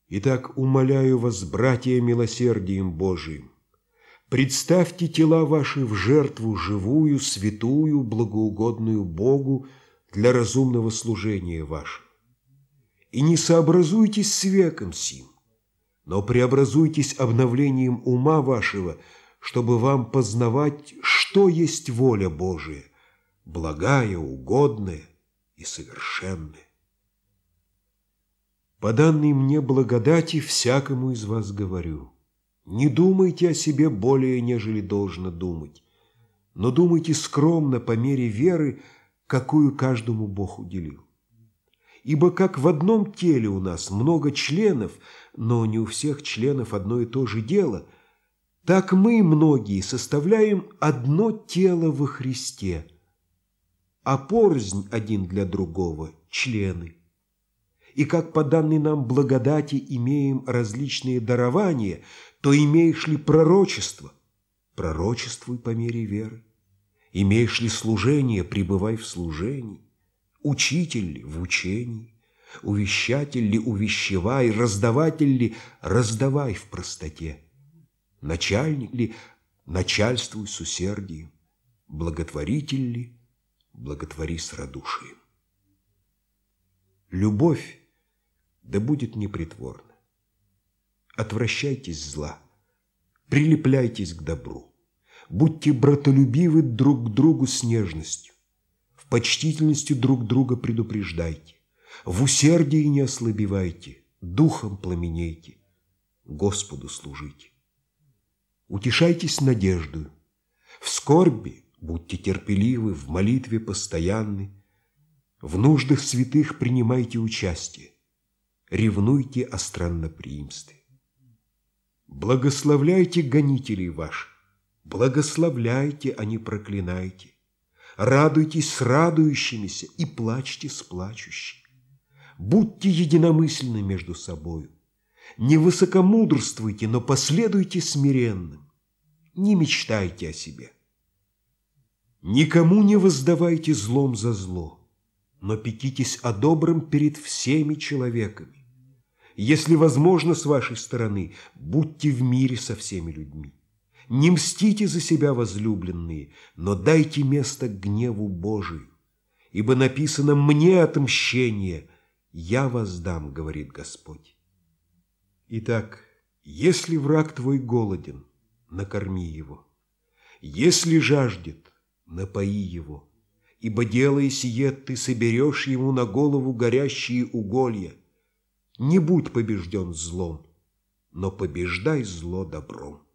Итак, умоляю вас, братья, милосердием Божиим, представьте тела ваши в жертву живую, святую, благоугодную Богу для разумного служения вашего. И не сообразуйтесь с веком сим, но преобразуйтесь обновлением ума вашего, чтобы вам познавать, что есть воля Божия, благая, угодная и совершенная. По данной мне благодати всякому из вас говорю: не думайте о себе более, нежели должно думать, но думайте скромно по мере веры, какую каждому Бог уделил. Ибо как в одном теле у нас много членов, но не у всех членов одно и то же дело, так мы, многие, составляем одно тело во Христе, а порознь один для другого члены. И как по данной нам благодати имеем различные дарования, то имеешь ли пророчество? Пророчествуй по мере веры. Имеешь ли служение? Пребывай в служении. Учитель ли? В учении. Увещатель ли? Увещевай. Раздаватель ли? Раздавай в простоте. Начальник ли? Начальствуй с усердием. Благотворитель ли? Благотвори с радушием. Любовь да будет непритворна. Отвращайтесь зла, прилепляйтесь к добру, будьте братолюбивы друг к другу с нежностью, в почтительности друг друга предупреждайте, в усердии не ослабевайте, духом пламенейте, Господу служите. Утешайтесь надеждою, в скорби будьте терпеливы, в молитве постоянны, в нуждах святых принимайте участие, ревнуйте о странноприимстве. Благословляйте гонителей ваших, благословляйте, а не проклинайте. Радуйтесь с радующимися и плачьте с плачущими. Будьте единомысленны между собою. Не высокомудрствуйте, но последуйте смиренным. Не мечтайте о себе. Никому не воздавайте злом за зло, но пекитесь о добром перед всеми человеками. Если возможно с вашей стороны, будьте в мире со всеми людьми. Не мстите за себя, возлюбленные, но дайте место гневу Божию. Ибо написано: «Мне отмщение, я воздам, говорит Господь». Итак, если враг твой голоден, накорми его. Если жаждет, напои его. Ибо, делая сие, ты соберешь ему на голову горящие уголья. Не будь побежден злом, но побеждай зло добром.